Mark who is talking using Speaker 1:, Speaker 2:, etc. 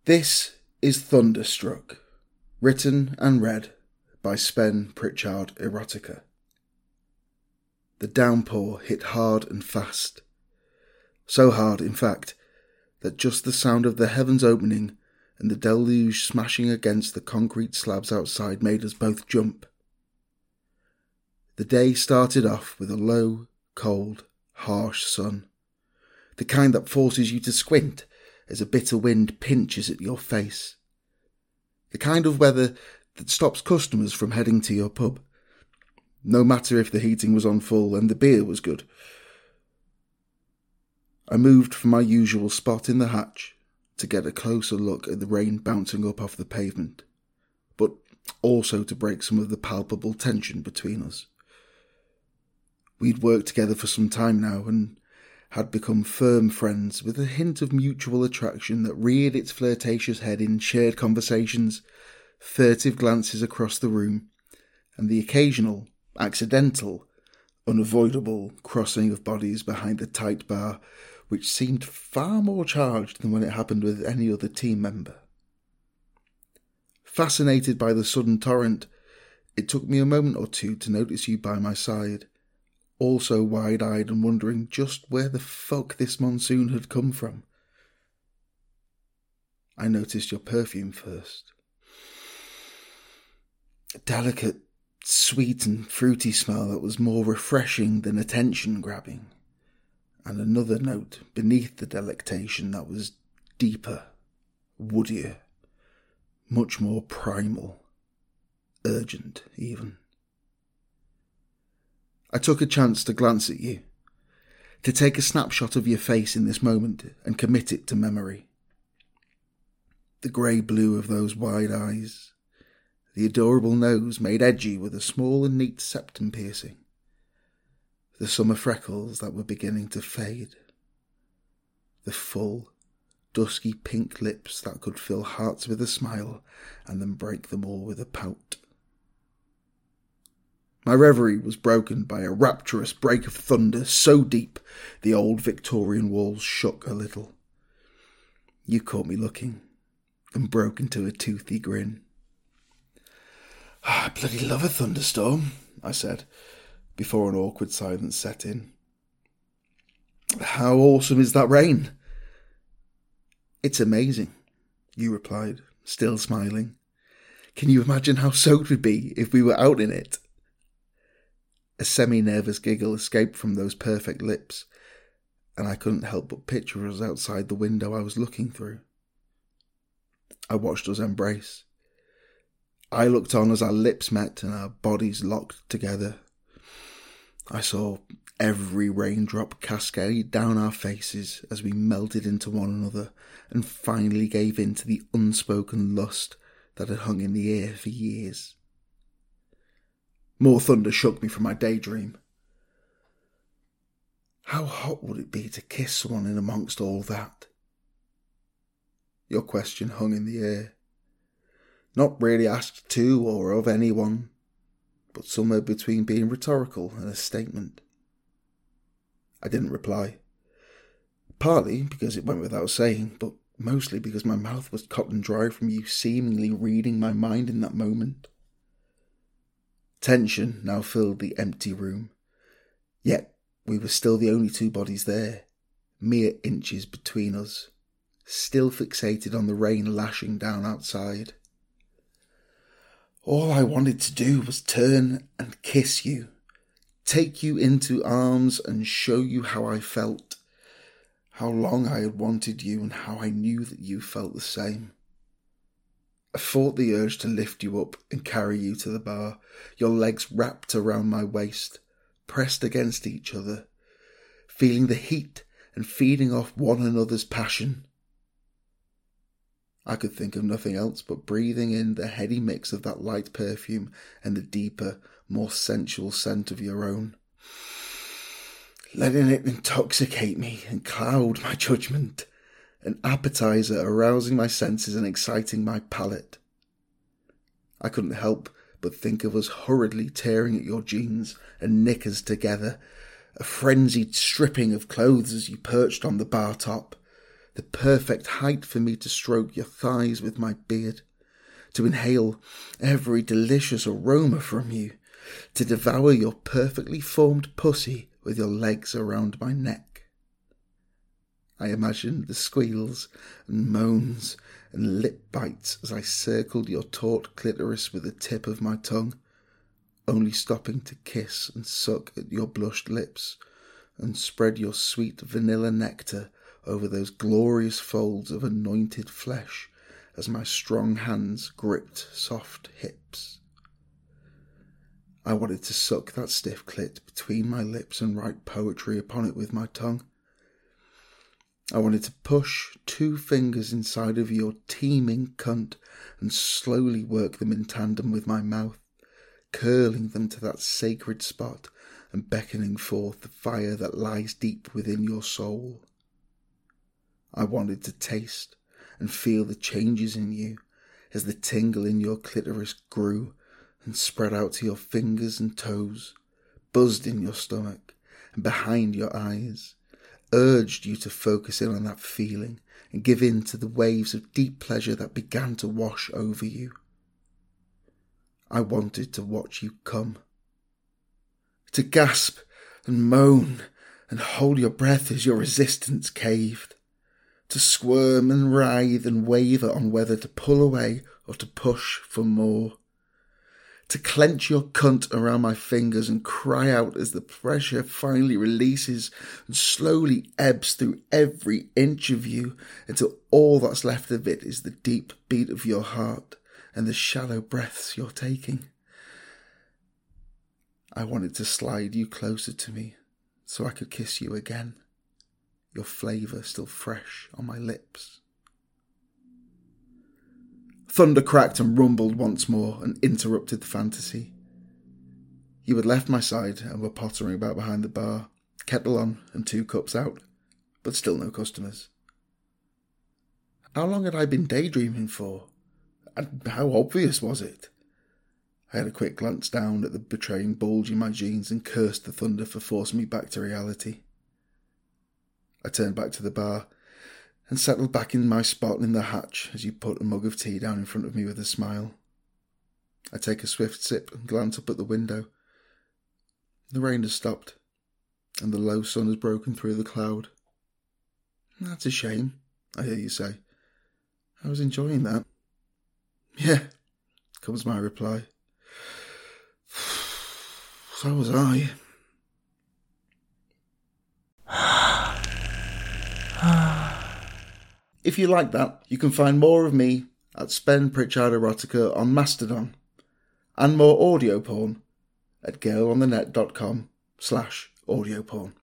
Speaker 1: This is Thunderstruck, written and read by Spen Pritchard Erotica. The downpour hit hard and fast. So hard, in fact, that just the sound of the heavens opening and the deluge smashing against the concrete slabs outside made us both jump. The day started off with a low, cold, harsh sun, the kind that forces you to squint as a bitter wind pinches at your face. The kind of weather that stops customers from heading to your pub, no matter if the heating was on full and the beer was good. I moved from my usual spot in the hatch to get a closer look at the rain bouncing up off the pavement, but also to break some of the palpable tension between us. We'd worked together for some time now and had become firm friends with a hint of mutual attraction that reared its flirtatious head in shared conversations, furtive glances across the room, and the occasional, accidental, unavoidable crossing of bodies behind the tight bar, which seemed far more charged than when it happened with any other team member. Fascinated by the sudden torrent, it took me a moment or two to notice you by my side, also wide-eyed and wondering just where the fuck this monsoon had come from. I noticed your perfume first. A delicate, sweet and fruity smell that was more refreshing than attention-grabbing, and another note beneath the delectation that was deeper, woodier, much more primal, urgent even. I took a chance to glance at you, to take a snapshot of your face in this moment and commit it to memory. The grey blue of those wide eyes, the adorable nose made edgy with a small and neat septum piercing, the summer freckles that were beginning to fade, the full, dusky pink lips that could fill hearts with a smile and then break them all with a pout. My reverie was broken by a rapturous break of thunder so deep the old Victorian walls shook a little. You caught me looking and broke into a toothy grin. I bloody love a thunderstorm, I said, before an awkward silence set in. How awesome is that rain? It's amazing, you replied, still smiling. Can you imagine how soaked we'd be if we were out in it? A semi-nervous giggle escaped from those perfect lips, and I couldn't help but picture us outside the window I was looking through. I watched us embrace. I looked on as our lips met and our bodies locked together. I saw every raindrop cascade down our faces as we melted into one another and finally gave in to the unspoken lust that had hung in the air for years. More thunder shook me from my daydream. How hot would it be to kiss someone in amongst all that? Your question hung in the air. Not really asked to or of anyone, but somewhere between being rhetorical and a statement. I didn't reply. Partly because it went without saying, but mostly because my mouth was cotton dry from you seemingly reading my mind in that moment. Tension now filled the empty room, yet we were still the only two bodies there, mere inches between us, still fixated on the rain lashing down outside. All I wanted to do was turn and kiss you, take you into arms and show you how I felt, how long I had wanted you and how I knew that you felt the same. I fought the urge to lift you up and carry you to the bar, your legs wrapped around my waist, pressed against each other, feeling the heat and feeding off one another's passion. I could think of nothing else but breathing in the heady mix of that light perfume and the deeper, more sensual scent of your own, letting it intoxicate me and cloud my judgment, an appetizer arousing my senses and exciting my palate. I couldn't help but think of us hurriedly tearing at your jeans and knickers together, a frenzied stripping of clothes as you perched on the bar top, the perfect height for me to stroke your thighs with my beard, to inhale every delicious aroma from you, to devour your perfectly formed pussy with your legs around my neck. I imagined the squeals and moans and lip bites as I circled your taut clitoris with the tip of my tongue, only stopping to kiss and suck at your blushed lips and spread your sweet vanilla nectar over those glorious folds of anointed flesh as my strong hands gripped soft hips. I wanted to suck that stiff clit between my lips and write poetry upon it with my tongue. I wanted to push 2 fingers inside of your teeming cunt and slowly work them in tandem with my mouth, curling them to that sacred spot and beckoning forth the fire that lies deep within your soul. I wanted to taste and feel the changes in you as the tingle in your clitoris grew and spread out to your fingers and toes, buzzed in your stomach and behind your eyes, urged you to focus in on that feeling and give in to the waves of deep pleasure that began to wash over you. I wanted to watch you come, to gasp and moan and hold your breath as your resistance caved, to squirm and writhe and waver on whether to pull away or to push for more, to clench your cunt around my fingers and cry out as the pressure finally releases and slowly ebbs through every inch of you until all that's left of it is the deep beat of your heart and the shallow breaths you're taking. I wanted to slide you closer to me so I could kiss you again, your flavour still fresh on my lips. Thunder cracked and rumbled once more and interrupted the fantasy. You had left my side and were pottering about behind the bar, kettle on and 2 cups out, but still no customers. How long had I been daydreaming for? And how obvious was it? I had a quick glance down at the betraying bulge in my jeans and cursed the thunder for forcing me back to reality. I turned back to the bar and settled back in my spot in the hatch as you put a mug of tea down in front of me with a smile. I take a swift sip and glance up at the window. The rain has stopped, and the low sun has broken through the cloud. That's a shame, I hear you say. I was enjoying that. Yeah, comes my reply. So was I. If you like that, you can find more of me at Spen Pritchard Erotica on Mastodon, and more audio porn at girlonthenet.com/audio porn.